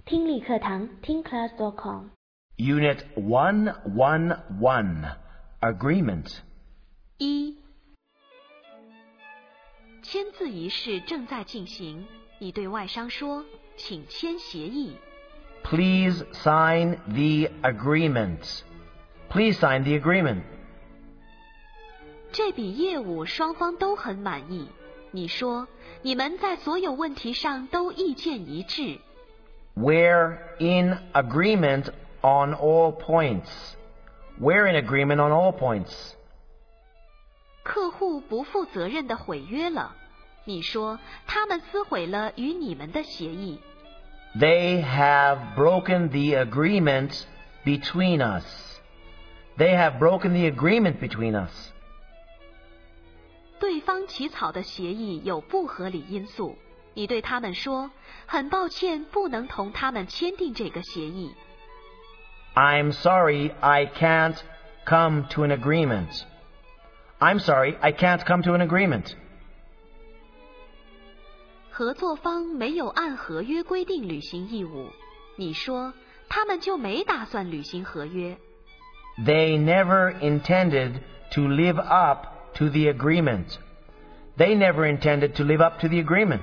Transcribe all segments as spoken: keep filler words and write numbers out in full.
听力课堂听 class dot com Unit one eleven Agreement 一，签字仪式正在进行，你对外商说，请签协议。 Please sign the agreement. Please sign the agreement. 这笔业务双方都很满意，你说，你们在所有问题上都意见一致。 We're in agreement on all points. We're in agreement on all points. 客户不负责任地毁约了，你说，他们撕毁了与你们的协议。 They have broken the agreement between us. They have broken the agreement between us. 对方起草的协议有不合理因素，你对他们说，很抱歉不能同他们签订这个协议。 I'm sorry I can't come to an agreement. I'm sorry I can't come to an agreement. 合作方没有按合约规定履行义务，你说，他们就没打算履行合约。 They never intended to live up to the agreement. They never intended to live up to the agreement.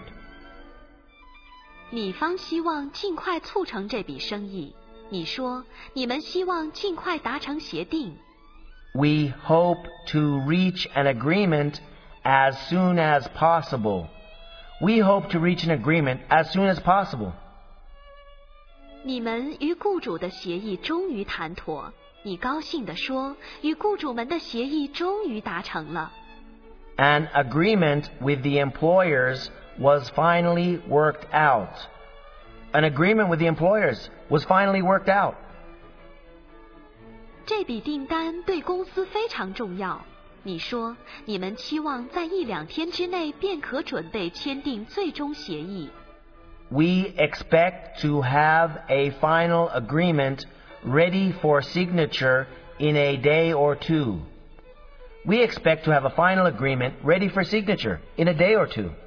你方希望尽快促成这笔生意，你说，你们希望尽快达成协定。 We hope to reach an agreement as soon as possible. We hope to reach an agreement as soon as possible. 你们与雇主的协议终于谈妥，你高兴地说，与雇主们的协议终于达成了。 An agreement with the employers was finally worked out. An agreement with the employers was finally worked out. 这笔订单对公司非常重要，你说，你们期望在一两天之内便可准备签订最终协议。 We expect to have a final agreement ready for signature in a day or two. We expect to have a final agreement ready for signature in a day or two.